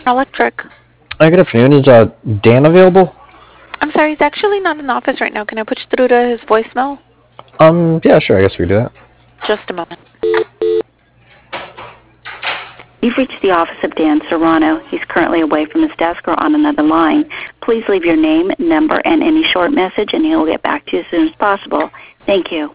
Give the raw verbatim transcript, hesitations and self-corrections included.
Electric. Hi, good afternoon. Is uh, Dan available? I'm sorry, he's actually not in the office right now. Can I put you through to his voicemail? Um, yeah, sure. I guess we can do that. Just a moment. You've reached the office of Dan Serrano. He's currently away from his desk or on another line. Please leave your name, number, and any short message, and he'll get back to you as soon as possible. Thank you.